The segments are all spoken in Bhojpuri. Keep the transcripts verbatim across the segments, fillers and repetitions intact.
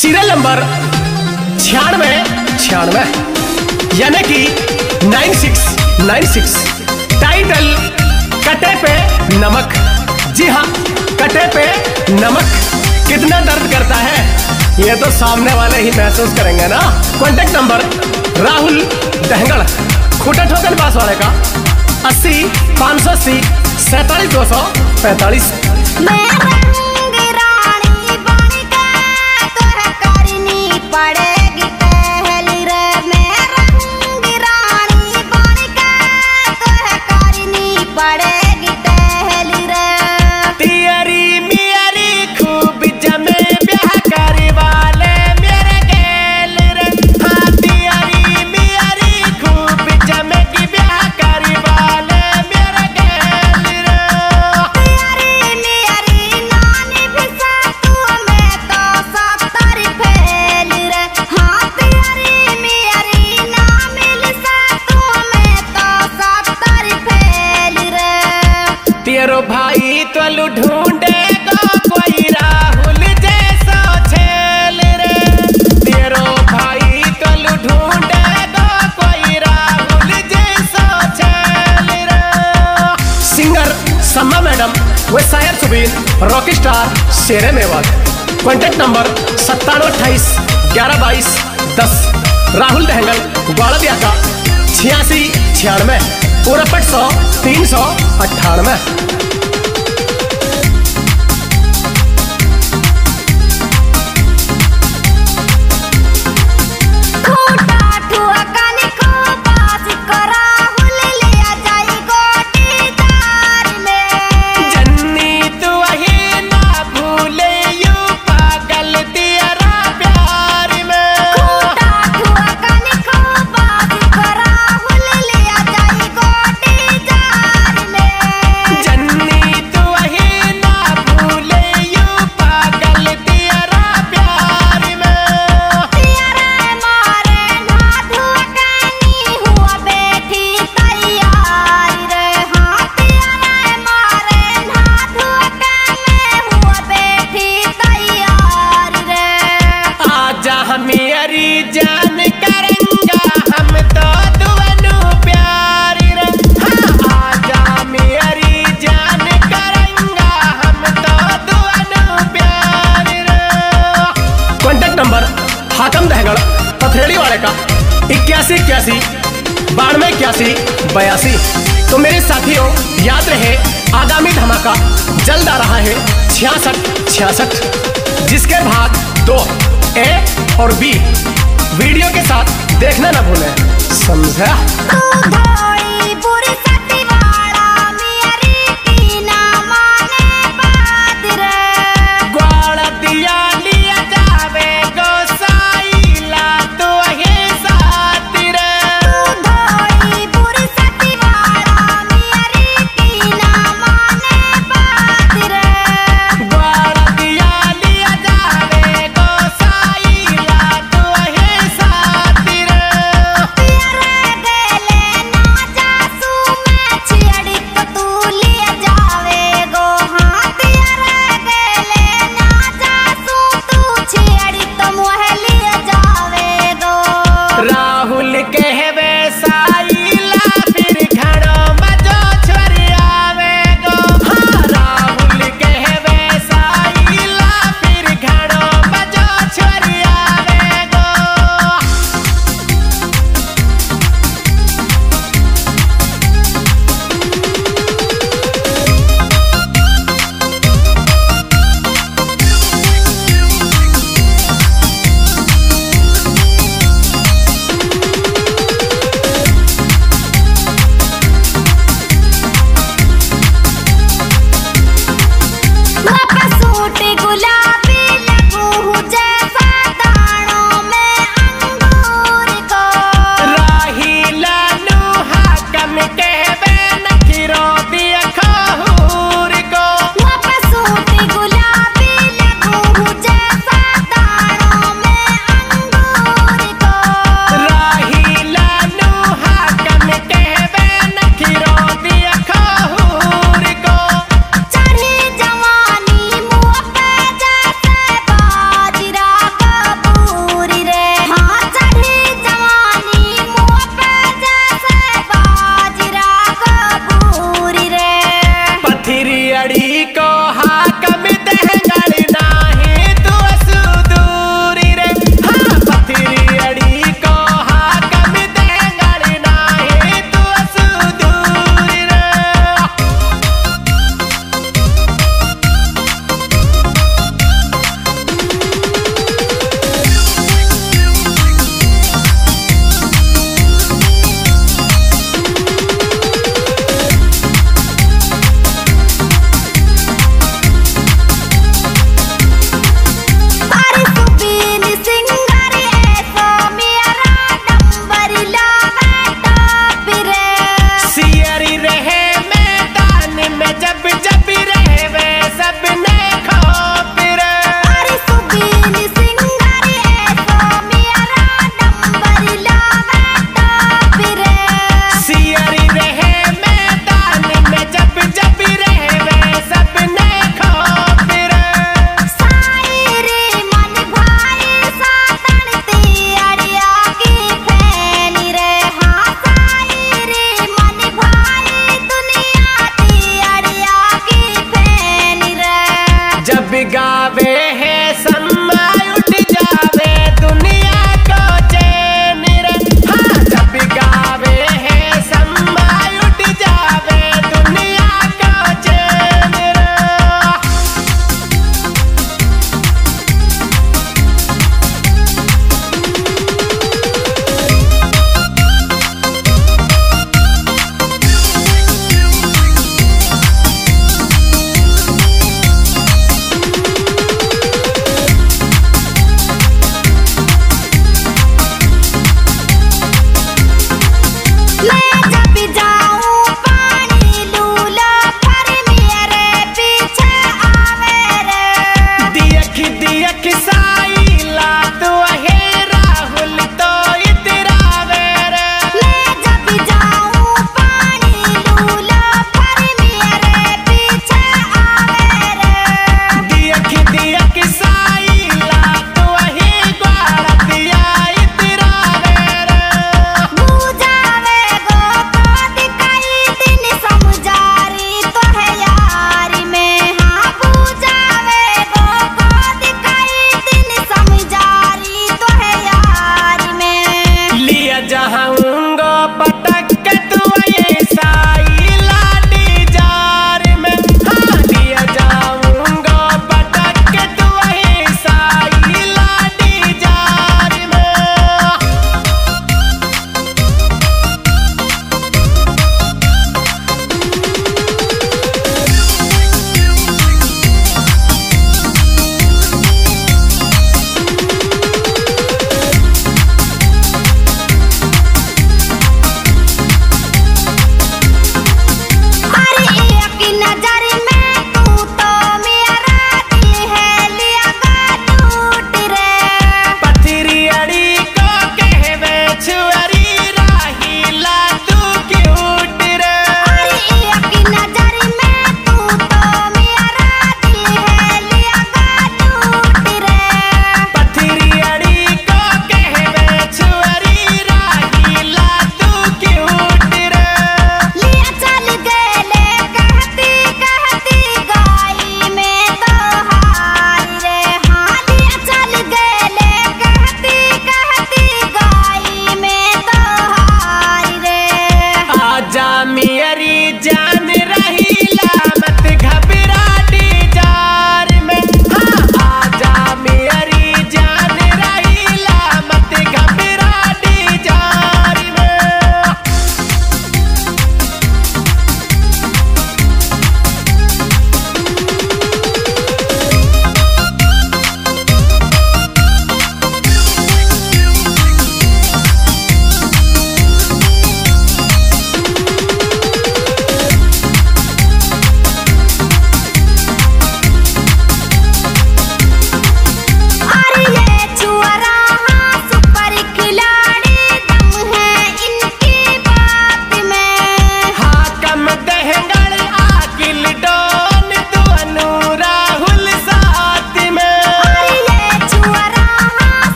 सीरियल नंबर छियानवे छियानवे यानी कि nine six nine six. Title कटे पे नमक। जी हाँ, कटे पे नमक कितना दर्द करता है ये तो सामने वाले ही महसूस करेंगे ना। कॉन्टेक्ट नंबर राहुल दहंगड़, खूटा ठोकन पास वाले का अस्सी पाँच सौ अस्सी सैतालीस दो सौ पैंतालीस। पड़ेगी पहली रे मेरा रंग रानी बन के तो है करनी पड़ेगी पहली रे। तियरी मियरी खूब जमे ब्याह करे वाले मेरे गेल रे। हाँ तियरी मियरी खूब जमे की ब्याह करे वाले मेरे गेल रे। तियरी मियरी नानी भी सातू में तो सत्तर फेल रे। हाँ तियरी मियरी ना मिल सातू में तो सत्तर फेल रे। तेरो भाई तो ढूंढेगा कोई राहुल जैसा छेल रे। तेरो भाई तो ढूंढेगा कोई राहुल जैसा छेल रे। सिंगर सम्मा मैडम व शायर सुबीन, रॉकी स्टार शेरे मेवात। कॉन्टेक्ट नंबर सत्तानवे अट्ठाईस ग्यारह बाईस दस। राहुल दहंगल ग्वाड़िया का छियासी छियानवे उनपट सौ तीन सौ अट्ठानवे। नंबर हाकम दहगड़ पथरेड़ी वाले का इक्यासी इक्यासी बानवे इक्यासी बयासी। तो मेरे साथियों याद रहे आगामी धमाका जल्द आ रहा है छियासठ छियासठ, जिसके भाग दो ए और बी वीडियो के साथ देखना न भूलें। समझा?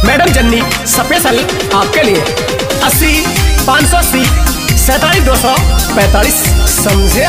मैडम जन्नी स्पेशल आपके लिए अस्सी पाँच सौ अस्सी सैतालीस दो सौ पैतालीस समझे।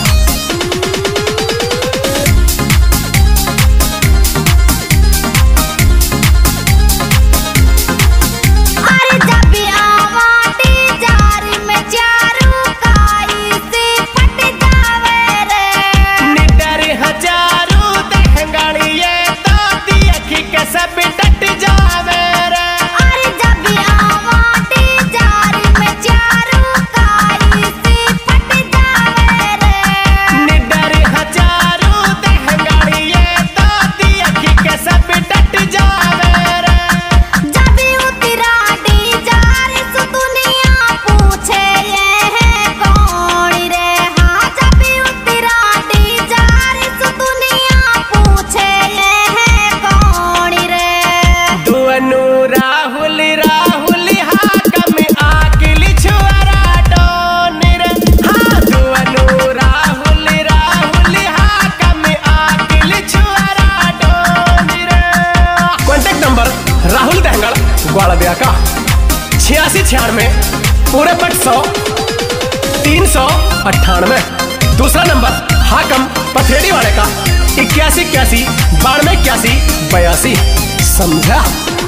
ग्वाला दिया का छियासी छियानवे पूरे पट सौ तीन सौ अट्ठानवे। दूसरा नंबर हाकम पथरेड़ी वाले का इक्यासी इक्यासी बानवे इक्यासी बयासी समझा।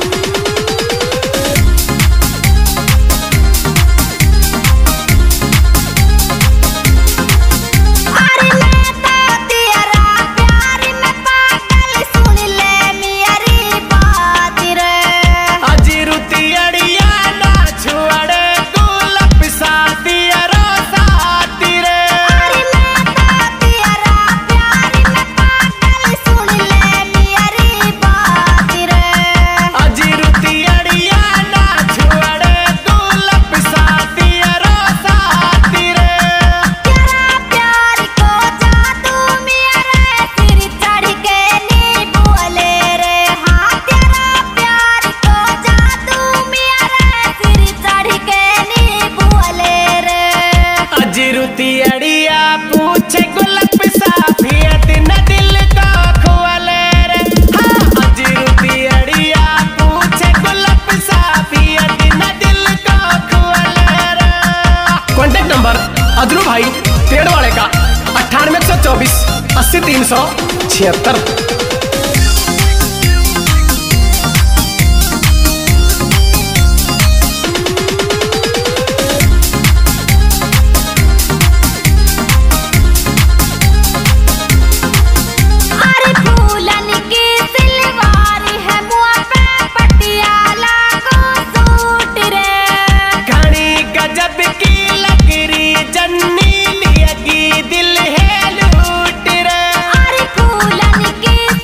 अदरू भाई तेड़ वाले का अट्ठानवे एक सौ चौबीस अस्सी तीन सौ छिहत्तर। जन्नी लिया की दिल है लूट रे। अरे फूलन की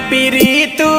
पीरी तू